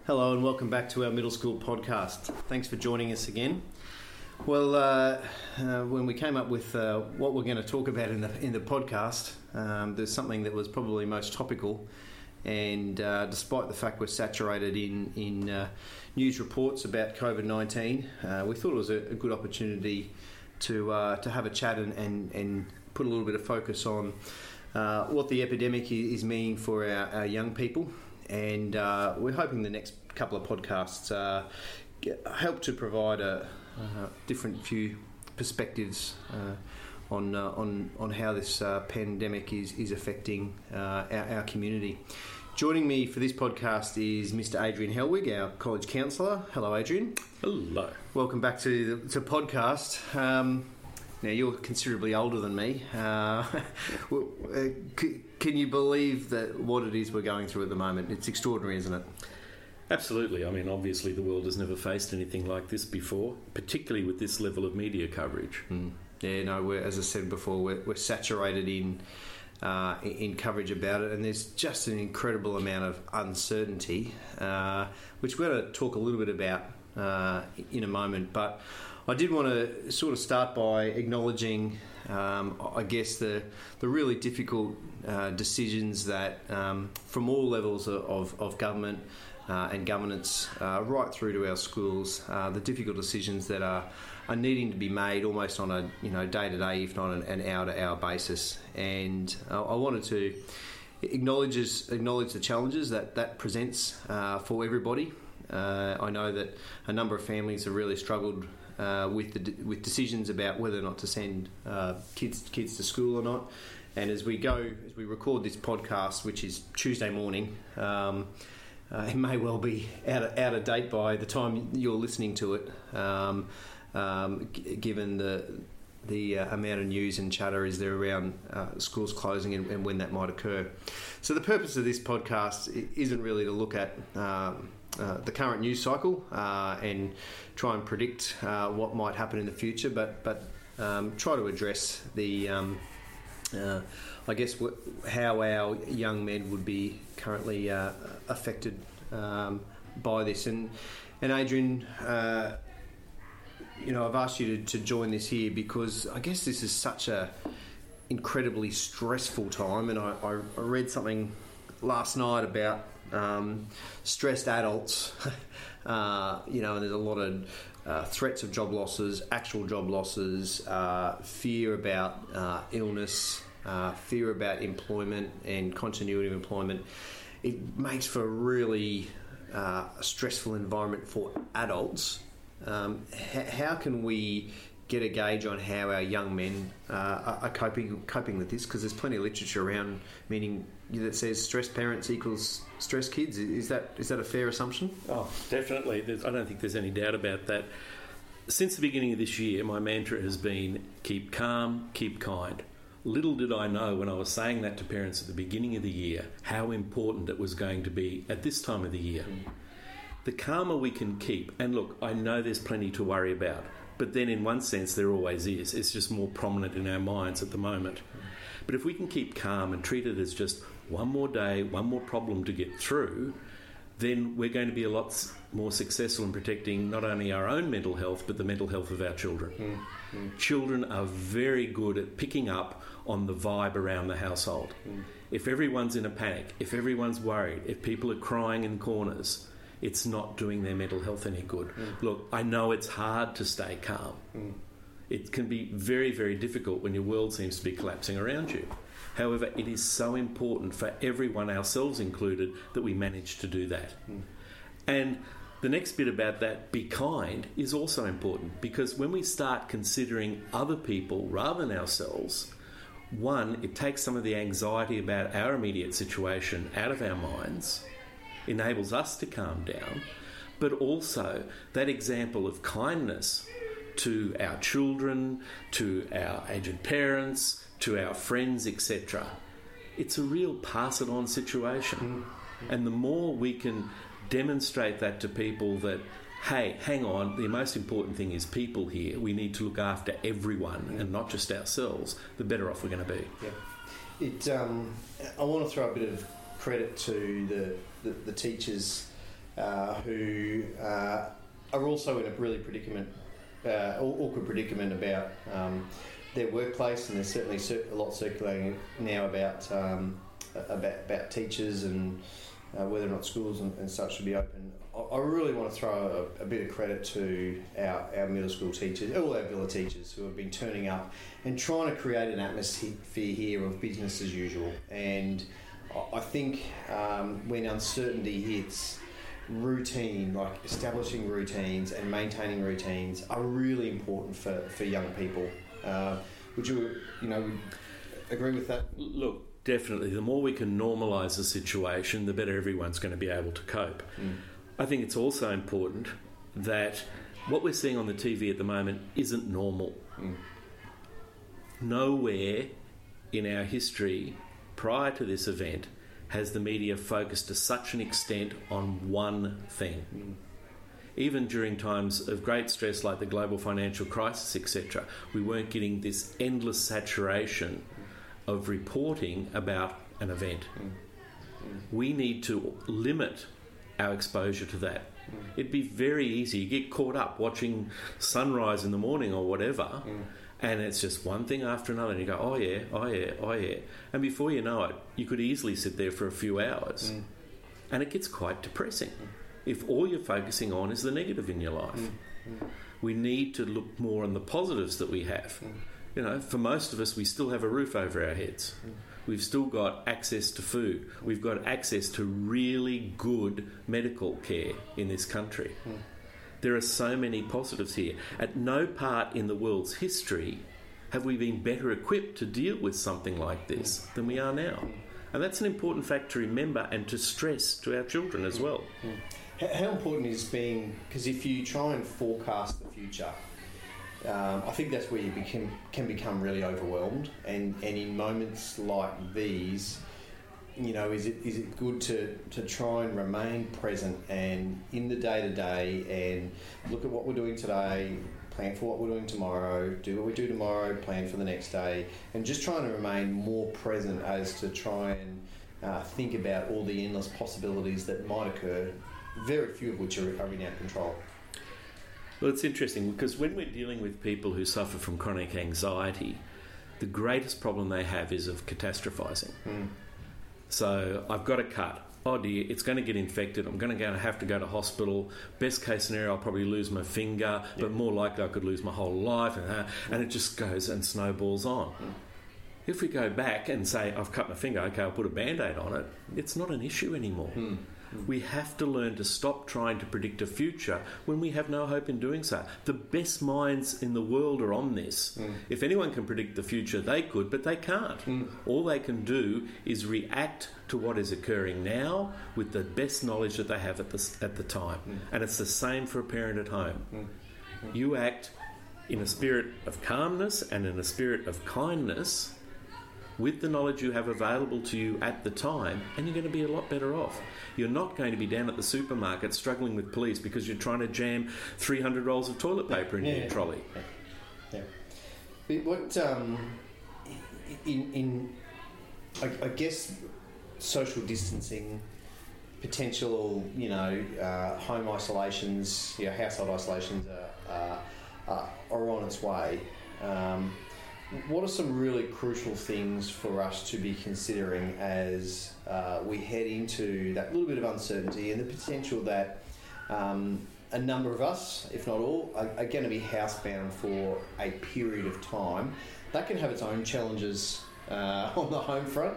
Hello and welcome back to our middle school podcast. Thanks for joining us again. Well, when we came up with what we're going to talk about in the podcast, there's something that was probably most topical, and despite the fact we're saturated in news reports about COVID-19, we thought it was a good opportunity to have a chat and put a little bit of focus on what the epidemic is meaning for our young people. And we're hoping the next couple of podcasts help to provide a different few perspectives on how this pandemic is affecting our community. Joining me for this podcast is Mr. Adrian Helwig, our college counsellor. Hello, Adrian. Hello. Welcome back to the podcast. Now, you're considerably older than me. Can you believe that what it is we're going through at the moment? It's extraordinary, isn't it? Absolutely. I mean, obviously the world has never faced anything like this before, particularly with this level of media coverage. Yeah, no, as I said before, we're saturated in coverage about it, and there's just an incredible amount of uncertainty, which we're going to talk a little bit about in a moment. But I did want to sort of start by acknowledging, I guess, the really difficult decisions that from all levels of government and governance right through to our schools, the difficult decisions that are needing to be made almost on a day-to-day, if not an hour-to-hour basis. And I wanted to acknowledge the challenges that presents for everybody. I know that a number of families have really struggled with decisions about whether or not to send kids to school or not. And as we record this podcast, which is Tuesday morning, it may well be out of date by the time you're listening to it, given the amount of news and chatter is there around schools closing and when that might occur. So the purpose of this podcast isn't really to look at the current news cycle and try and predict what might happen in the future, but try to address the I guess how our young men would be currently affected by this. And Adrian, I've asked you to join this here because I guess this is such a incredibly stressful time, and I read something last night about stressed adults, and there's a lot of threats of job losses, actual job losses, fear about illness, fear about employment and continuity of employment. It makes for a really stressful environment for adults. How can we get a gauge on how our young men are coping with this? Because there's plenty of literature around meaning that says stressed parents equals stressed kids. Is that a fair assumption? Oh, definitely. I don't think there's any doubt about that. Since the beginning of this year, my mantra has been keep calm, keep kind. Little did I know when I was saying that to parents at the beginning of the year how important it was going to be at this time of the year. The calmer we can keep, and look, I know there's plenty to worry about, but then in one sense there always is. It's just more prominent in our minds at the moment. But if we can keep calm and treat it as just one more day, one more problem to get through, then we're going to be a lot more successful in protecting not only our own mental health, but the mental health of our children. Children are very good at picking up on the vibe around the household. If everyone's in a panic, if everyone's worried, if people are crying in corners, it's not doing their mental health any good. Look, I know it's hard to stay calm. It can be very, very difficult when your world seems to be collapsing around you. However, it is so important for everyone, ourselves included, that we manage to do that. And the next bit about that, be kind, is also important, because when we start considering other people rather than ourselves, one, it takes some of the anxiety about our immediate situation out of our minds, enables us to calm down, but also that example of kindness to our children, to our aged parents, to our friends, etc. It's a real pass-it-on situation. And the more we can demonstrate that to people that, hey, hang on, the most important thing is people here. We need to look after everyone and not just ourselves, the better off we're going to be. Yeah. I want to throw a bit of credit to the teachers who are also in a really awkward predicament about their workplace, and there's certainly a lot circulating now about teachers and whether or not schools and such should be open. I really want to throw a bit of credit to our middle school teachers, all our villa teachers, who have been turning up and trying to create an atmosphere here of business as usual. And I think when uncertainty hits, routine, like establishing routines and maintaining routines, are really important for young people. Would you agree with that? Look, definitely. The more we can normalise the situation, the better everyone's going to be able to cope. I think it's also important that what we're seeing on the TV at the moment isn't normal. Nowhere in our history prior to this event has the media focused to such an extent on one thing. Even during times of great stress like the global financial crisis, etc., we weren't getting this endless saturation of reporting about an event. We need to limit our exposure to that. It'd be very easy. You get caught up watching sunrise in the morning or whatever, and it's just one thing after another, and you go, oh yeah. And before you know it, you could easily sit there for a few hours, and it gets quite depressing if all you're focusing on is the negative in your life. We need to look more on the positives that we have. For most of us, we still have a roof over our heads. We've still got access to food. We've got access to really good medical care in this country. There are so many positives here. At no part in the world's history have we been better equipped to deal with something like this than we are now. And that's an important fact to remember and to stress to our children as well. How important is being... Because if you try and forecast the future... I think that's where you can become really overwhelmed, and in moments like these, is it good to try and remain present and in the day to day, and look at what we're doing today, plan for what we're doing tomorrow, do what we do tomorrow, plan for the next day, and just trying to remain more present as to try and think about all the endless possibilities that might occur, very few of which are in our control. Well, it's interesting because when we're dealing with people who suffer from chronic anxiety, the greatest problem they have is of catastrophising. So I've got a cut. Oh dear, it's going to get infected. I'm going to have to go to hospital. Best case scenario, I'll probably lose my finger, but more likely I could lose my whole life. And it just goes and snowballs on. If we go back and say, I've cut my finger, okay, I'll put a Band-Aid on it, it's not an issue anymore. We have to learn to stop trying to predict a future when we have no hope in doing so. The best minds in the world are on this. If anyone can predict the future, they could, but they can't. All they can do is react to what is occurring now with the best knowledge that they have at the time. And it's the same for a parent at home. You act in a spirit of calmness and in a spirit of kindness with the knowledge you have available to you at the time, and you're going to be a lot better off. You're not going to be down at the supermarket struggling with police because you're trying to jam 300 rolls of toilet paper in your trolley. But what I guess social distancing, potential home isolations, household isolations are on its way. What are some really crucial things for us to be considering as we head into that little bit of uncertainty and the potential that a number of us, if not all, are going to be housebound for a period of time? That can have its own challenges on the home front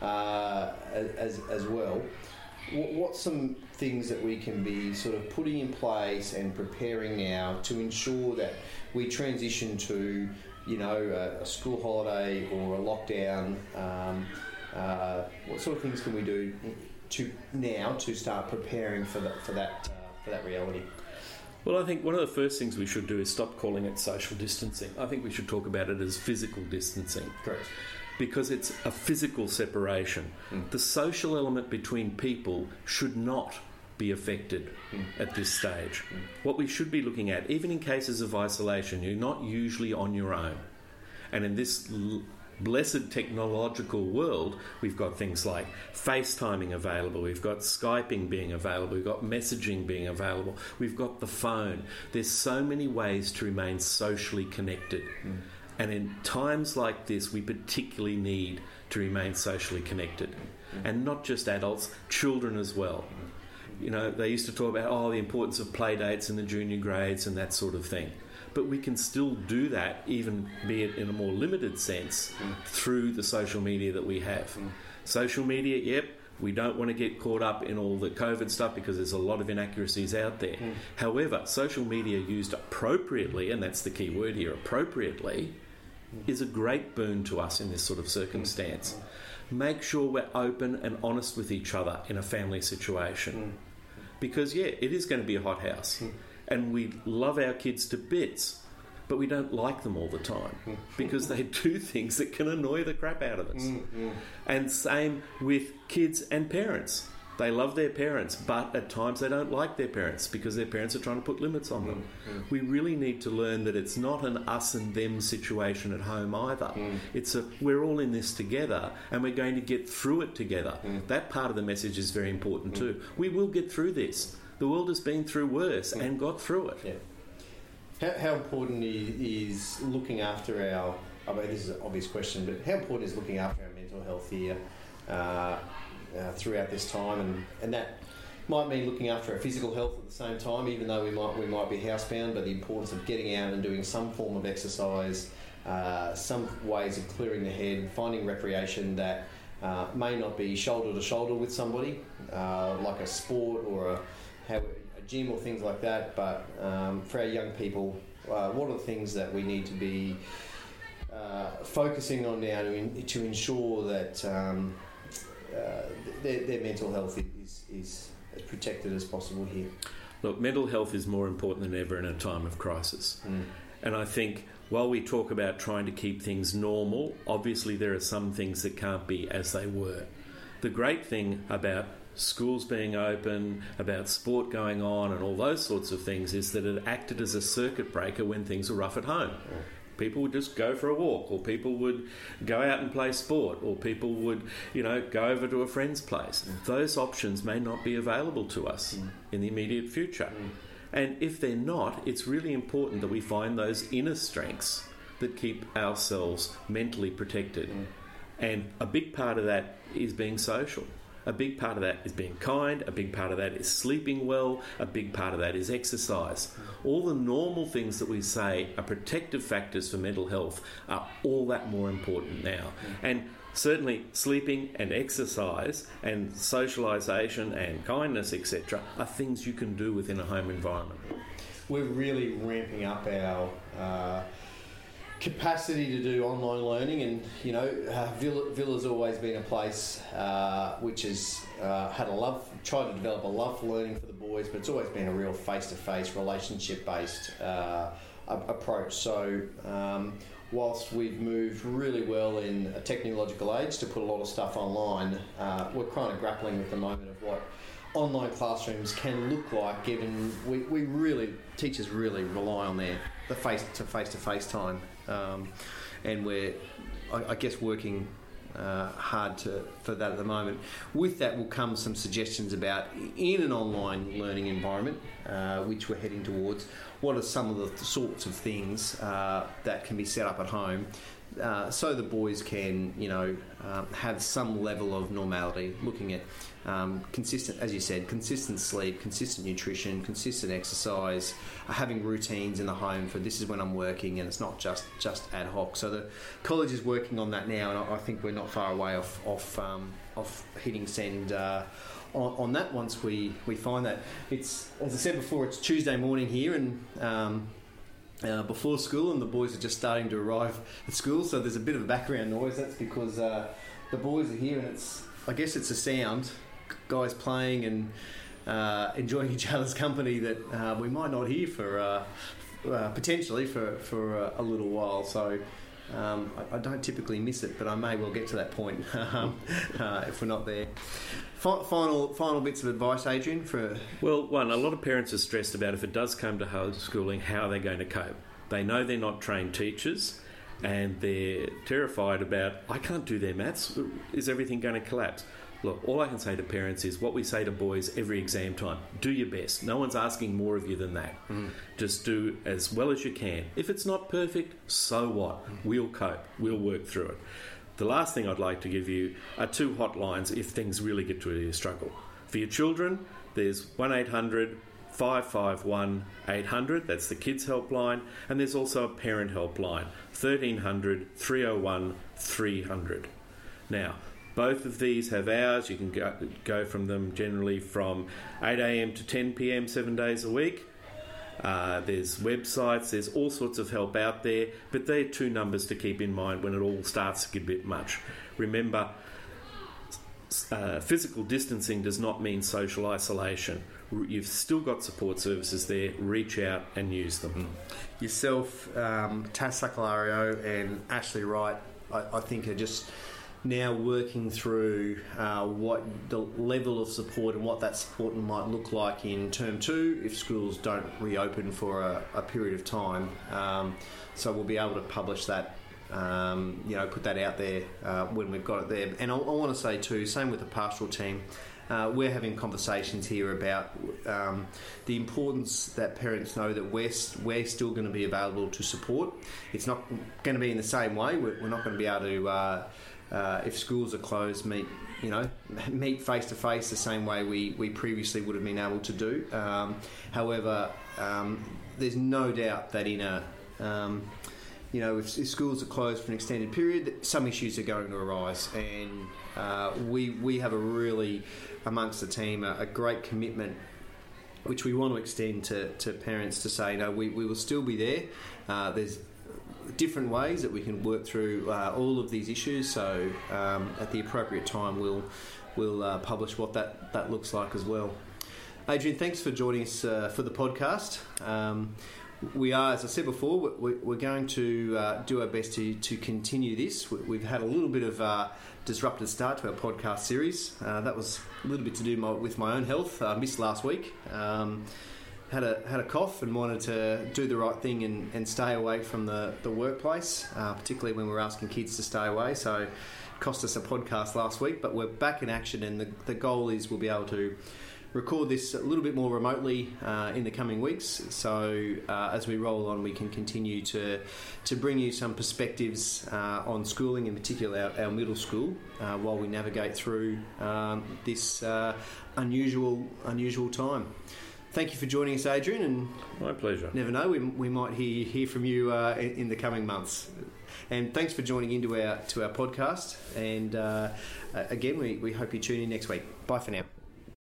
as well. What's some things that we can be sort of putting in place and preparing now to ensure that we transition to a school holiday or a lockdown? What sort of things can we do to start preparing for that reality? Well, I think one of the first things we should do is stop calling it social distancing. I think we should talk about it as physical distancing. Correct. Because it's a physical separation. The social element between people should not be affected at this stage. What we should be looking at, even in cases of isolation, you're not usually on your own. And in this blessed technological world, we've got things like FaceTiming available, we've got Skyping being available, we've got messaging being available, we've got the phone. There's so many ways to remain socially connected. And in times like this, we particularly need to remain socially connected. And not just adults, children as well. You know, they used to talk about, the importance of play dates in the junior grades and that sort of thing. But we can still do that, even be it in a more limited sense, through the social media that we have. Social media, yep, we don't want to get caught up in all the COVID stuff because there's a lot of inaccuracies out there. However, social media used appropriately, and that's the key word here, appropriately, is a great boon to us in this sort of circumstance. Make sure we're open and honest with each other in a family situation. Because, it is going to be a hothouse. And we love our kids to bits, but we don't like them all the time because they do things that can annoy the crap out of us. And same with kids and parents. They love their parents, but at times they don't like their parents because their parents are trying to put limits on them. We really need to learn that it's not an us and them situation at home either. It's we're all in this together and we're going to get through it together. That part of the message is very important too. We will get through this. The world has been through worse and got through it. How important is looking after our... I mean, this is an obvious question, but how important is looking after our mental health here throughout this time? And that might mean looking after our physical health at the same time, even though we might be housebound, but the importance of getting out and doing some form of exercise, some ways of clearing the head, finding recreation that may not be shoulder to shoulder with somebody, like a sport or a gym or things like that, but for our young people, what are the things that we need to be focusing on now to ensure that their mental health is as protected as possible here? Look, mental health is more important than ever in a time of crisis. And I think while we talk about trying to keep things normal, obviously there are some things that can't be as they were. The great thing about schools being open, about sport going on and all those sorts of things is that it acted as a circuit breaker when things were rough at home. People would just go for a walk, or people would go out and play sport, or people would, go over to a friend's place. Those options may not be available to us in the immediate future. And if they're not, it's really important that we find those inner strengths that keep ourselves mentally protected. And a big part of that is being social. A big part of that is being kind, a big part of that is sleeping well, a big part of that is exercise. All the normal things that we say are protective factors for mental health are all that more important now. And certainly sleeping and exercise and socialisation and kindness, etc., are things you can do within a home environment. We're really ramping up our capacity to do online learning, and Villa's always been a place which has tried to develop a love for learning for the boys, but it's always been a real face-to-face relationship-based approach. So whilst we've moved really well in a technological age to put a lot of stuff online, we're kind of grappling with the moment of what online classrooms can look like, given teachers really rely on the face-to-face time. And we're, I guess, working hard for that at the moment. With that will come some suggestions about, in an online learning environment, which we're heading towards, what are some of the sorts of things that can be set up at home so the boys can, have some level of normality, looking at consistent, as you said, consistent sleep, consistent nutrition, consistent exercise, having routines in the home for this is when I'm working, and it's not just ad hoc. So the college is working on that now, and I think we're not far away off hitting send on that once we find that. It's, as I said before, it's Tuesday morning here, and before school, and the boys are just starting to arrive at school, so there's a bit of background noise. That's because the boys are here, and I guess it's a sound, guys playing and enjoying each other's company that we might not hear for potentially for a little while. So I don't typically miss it, but I may well get to that point if we're not there. Final bits of advice, Adrian? Well, one, a lot of parents are stressed about if it does come to homeschooling, how they're going to cope. They know they're not trained teachers, and they're terrified about, I can't do their maths, is everything going to collapse? Look, all I can say to parents is what we say to boys every exam time: do your best. No one's asking more of you than that. Just do as well as you can. If it's not perfect, so what? We'll cope. We'll work through it. The last thing I'd like to give you are 2 hotlines if things really get to a struggle. For your children, there's 1800 551 800, that's the kids helpline, and there's also a parent helpline, 1300 301 300. Now, both of these have hours. You can go from them generally from 8 a.m. to 10 p.m. 7 days a week. There's websites, there's all sorts of help out there, but they're 2 numbers to keep in mind when it all starts to get a bit much. Remember, physical distancing does not mean social isolation. You've still got support services there. Reach out and use them. Yourself, Tass Sacalario and Ashley Wright, I think are just now working through what the level of support and what that support might look like in term 2 if schools don't reopen for a period of time. So we'll be able to publish that, put that out there when we've got it there. And I want to say too, same with the pastoral team, we're having conversations here about the importance that parents know that we're still going to be available to support. It's not going to be in the same way. We're not going to be able to if schools are closed, meet face to face the same way we previously would have been able to do. However, there's no doubt that in if schools are closed for an extended period, some issues are going to arise, and we have amongst the team a great commitment which we want to extend to parents to say, no, we will still be there. There's different ways that we can work through all of these issues, so at the appropriate time we'll publish what that looks like as well. Adrian, thanks for joining us for the podcast. We are, as I said before, we're going to do our best to continue this. We've had a little bit of a disrupted start to our podcast series. That was a little bit to do with my own health. I missed last week. Had a cough and wanted to do the right thing and stay away from the workplace, particularly when we're asking kids to stay away. So it cost us a podcast last week, but we're back in action, and the goal is we'll be able to record this a little bit more remotely in the coming weeks. So as we roll on, we can continue to bring you some perspectives on schooling, in particular our middle school, while we navigate through this unusual time. Thank you for joining us, Adrian. And my pleasure. Never know, we might hear from you in the coming months. And thanks for joining into our podcast. And again, we hope you tune in next week. Bye for now.